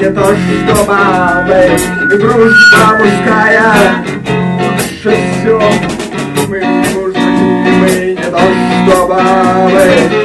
не то что бабы, и дружба мужская лучше все. Мы мужики, мы не то что бабы.